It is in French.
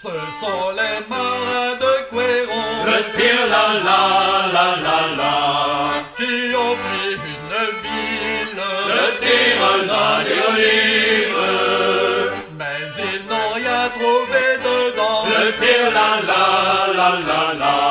Ce sont les marins de Couéron, le tir la la la la la, qui ont pris une ville, le tir la des olives, mais ils n'ont rien trouvé dedans. le tir la la la la la.